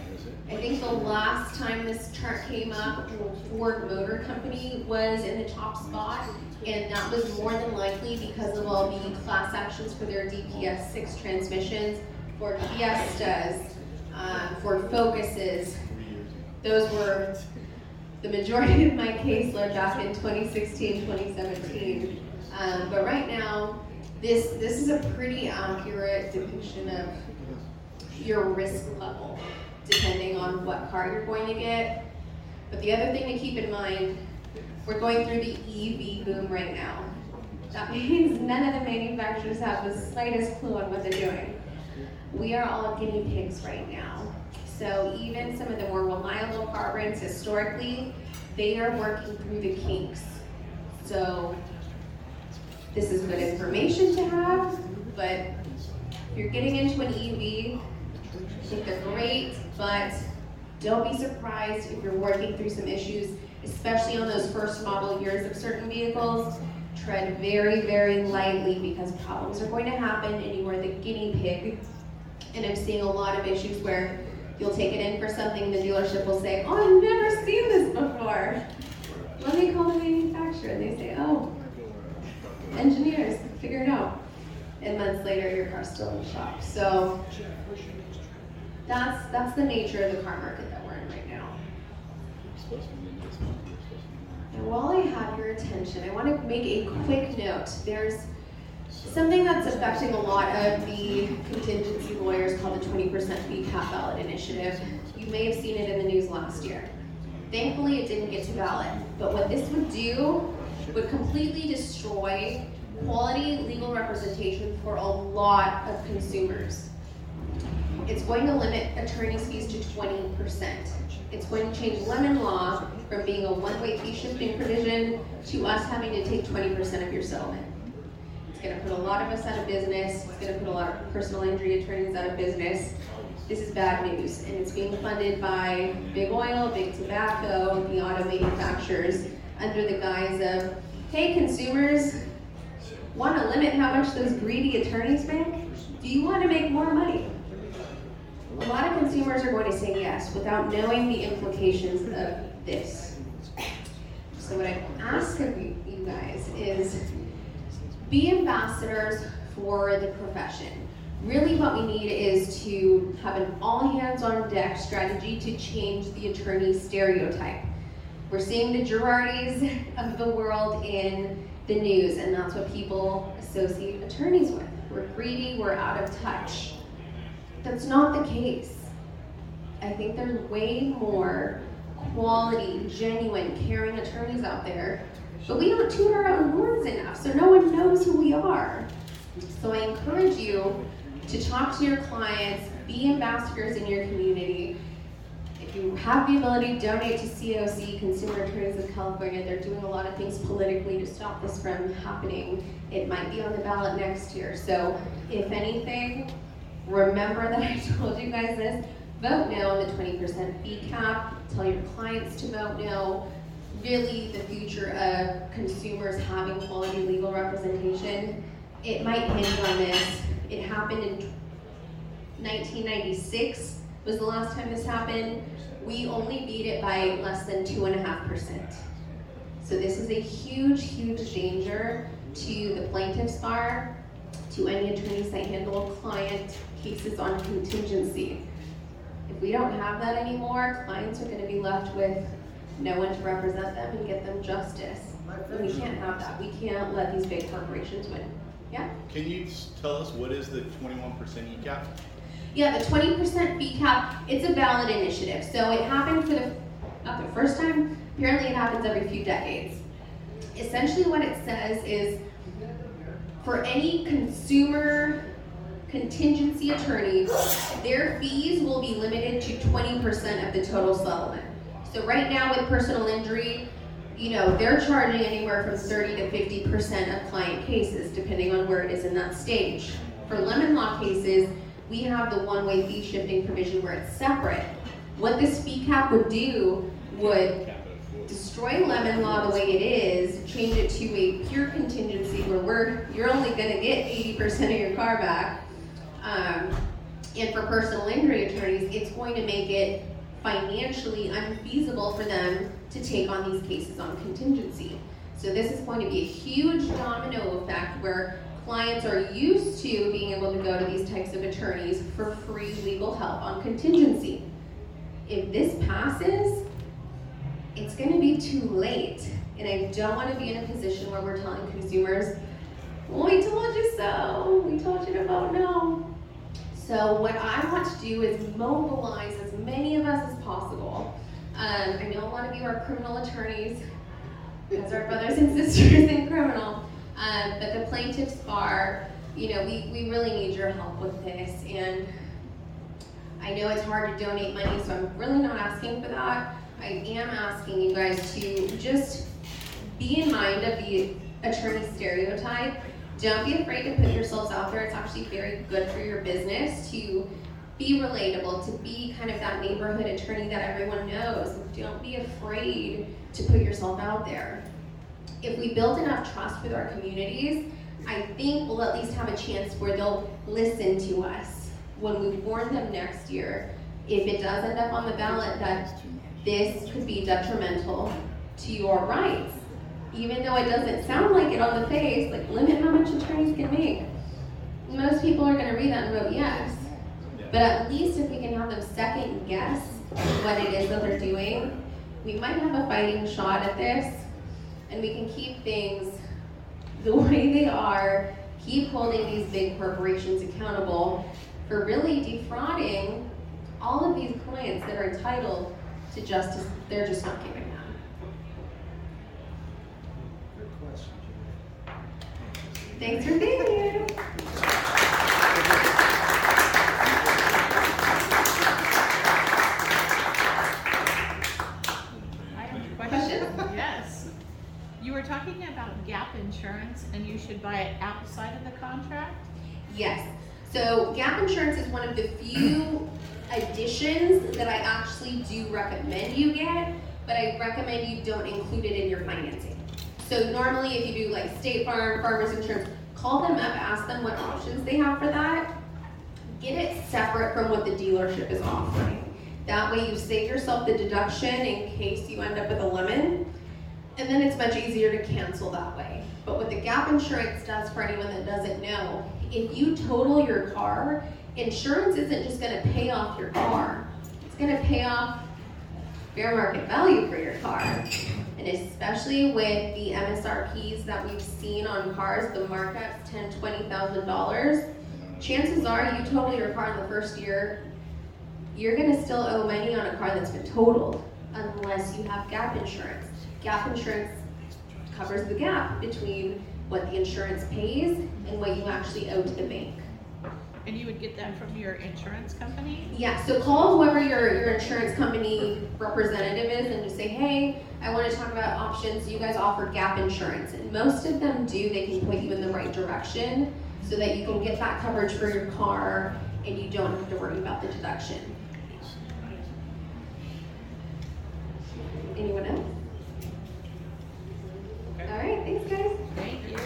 B: I think the last time this chart came up, Ford Motor Company was in the top spot, and that was more than likely because of all the class actions for their DPS6 transmissions, Ford Fiestas, Ford Focuses. Those were the majority of my caseload back in 2016, 2017. But right now, this is a pretty accurate depiction of your risk level, depending on what car you're going to get. But the other thing to keep in mind, we're going through the EV boom right now. That means none of the manufacturers have the slightest clue on what they're doing. We are all guinea pigs right now. So even some of the more reliable car brands historically, they are working through the kinks. So this is good information to have, but if you're getting into an EV, I think they're great, but don't be surprised if you're working through some issues, especially on those first model years of certain vehicles. Tread very, very lightly because problems are going to happen and you are the guinea pig. And I'm seeing a lot of issues where you'll take it in for something, the dealership will say, oh, I've never seen this before. Let me call the manufacturer, and they say, oh, engineers, figure it out. And months later, your car's still in the shop. So that's the nature of the car market that we're in right now. And while I have your attention, I want to make a quick note. There's something that's affecting a lot of the contingency lawyers called the 20% fee cap ballot initiative. You may have seen it in the news last year. Thankfully, it didn't get to ballot. But what this would do would completely destroy quality legal representation for a lot of consumers. It's going to limit attorney's fees to 20%. It's going to change lemon law from being a one-way fee shifting provision to us having to take 20% of your settlement. It's going to put a lot of us out of business. It's going to put a lot of personal injury attorneys out of business. This is bad news, and it's being funded by big oil, big tobacco, the auto manufacturers under the guise of, hey, consumers, want to limit how much those greedy attorneys make? Do you want to make more money? A lot of consumers are going to say yes without knowing the implications of this. So what I ask of you guys is be ambassadors for the profession. Really what we need is to have an all-hands-on-deck strategy to change the attorney stereotype. We're seeing the Girardis of the world in the news, and that's what people associate attorneys with. We're greedy, we're out of touch. That's not the case. I think there's way more quality, genuine, caring attorneys out there, but we don't toot our own horns enough, so no one knows who we are. So I encourage you to talk to your clients, be ambassadors in your community. If you have the ability, donate to COC, Consumer Attorneys of California. They're doing a lot of things politically to stop this from happening. It might be on the ballot next year. So if anything, remember that I told you guys this. Vote no on the 20% fee cap. Tell your clients to vote no. Really, the future of consumers having quality legal representation, it might hinge on this. It happened in 1996 was the last time this happened. We only beat it by less than 2.5%. So this is a huge, huge danger to the plaintiff's bar, to any attorneys that handle client cases on contingency. If we don't have that anymore, clients are going to be left with no one to represent them and get them justice. And we can't have that. We can't let these big corporations win. Yeah?
C: Can you tell us what is the 21% ECAP?
B: Yeah, the 20% fee cap, it's a ballot initiative. So it happened for not the first time, apparently it happens every few decades. Essentially what it says is for any consumer contingency attorney, their fees will be limited to 20% of the total settlement. So right now with personal injury, they're charging anywhere from 30 to 50% of client cases, depending on where it is in that stage. For lemon law cases, we have the one-way fee shifting provision where it's separate. What this fee cap would do would destroy lemon law the way it is, change it to a pure contingency where you're only going to get 80% of your car back. And for personal injury attorneys, it's going to make it financially unfeasible for them to take on these cases on contingency. So this is going to be a huge domino effect where clients are used to being able to go to these types of attorneys for free legal help on contingency. If this passes, it's going to be too late. And I don't want to be in a position where we're telling consumers, well, we told you so, we told you to vote no. So what I want to do is mobilize as many of us as possible. I know a lot of you are criminal attorneys, as our brothers and sisters in criminal, but the plaintiffs bar, we really need your help with this. And I know it's hard to donate money, so I'm really not asking for that. I am asking you guys to just be in mind of the attorney stereotype. Don't be afraid to put yourselves out there. It's actually very good for your business to be relatable, to be kind of that neighborhood attorney that everyone knows. Don't be afraid to put yourself out there. If we build enough trust with our communities, I think we'll at least have a chance where they'll listen to us when we warn them next year, if it does end up on the ballot, that this could be detrimental to your rights. Even though it doesn't sound like it on the face, like limit how much attorneys can make. Most people are gonna read that and vote yes. But at least if we can have them second guess what it is that they're doing, we might have a fighting shot at this, and we can keep things the way they are, keep holding these big corporations accountable for really defrauding all of these clients that are entitled to justice. They're just not giving them.
D: Good question, Julie.
B: Thanks for being here.
E: I have a question. Yes. You were talking about gap insurance and you should buy it outside of the contract?
B: Yes. So gap insurance is one of the few additions that I actually do recommend you get, but I recommend you don't include it in your financing. So normally if you do like State Farm, Farmers Insurance, call them up, ask them what options they have for that. Get it separate from what the dealership is offering. That way you save yourself the deduction in case you end up with a lemon, and then it's much easier to cancel that way. But what the gap insurance does, for anyone that doesn't know, if you total your car, insurance isn't just gonna pay off your car. It's gonna pay off fair market value for your car. And especially with the MSRPs that we've seen on cars, the markups $10,000, $20,000, chances are you total your car in the first year, you're gonna still owe money on a car that's been totaled unless you have gap insurance. Gap insurance covers the gap between what the insurance pays and what you actually owe to the bank.
E: And you would get that from your insurance company?
B: Yeah, so call whoever your insurance company representative is and just say, hey, I want to talk about options. You guys offer gap insurance. And most of them do. They can put you in the right direction so that you can get that coverage for your car and you don't have to worry about the deduction. Anyone else? All right, thanks guys.
E: Thank you.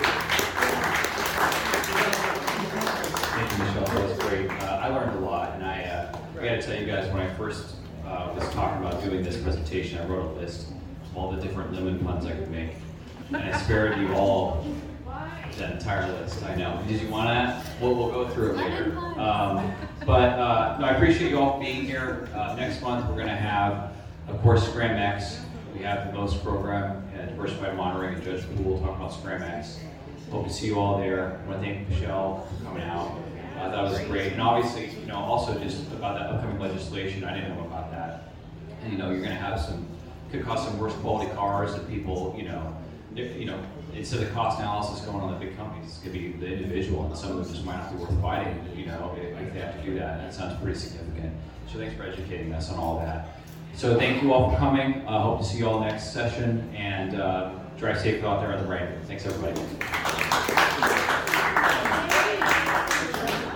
A: Thank you, Michelle. That was great. I learned a lot, and I got to tell you guys, when I first was talking about doing this presentation, I wrote a list of all the different lemon puns I could make, and I spared you all that entire list. I know. Did you want that? We'll go through it later. No, I appreciate you all being here. Next month, we're going to have, of course, ScramX. We have the most program, Diversified Monitoring, and Judge Poole talking about ScramX. Hope to see you all there. I want to thank Michelle for coming out. That was great. And obviously, also just about that upcoming legislation, I didn't know about that. And you're going to have could cost some worse quality cars that people, instead of cost analysis going on the big companies, it's going to be the individual, and some of them just might not be worth fighting, if they have to do that. And that sounds pretty significant. So thanks for educating us on all that. So thank you all for coming. Hope to see you all next session, and drive safe out there on the rain. Thanks, everybody.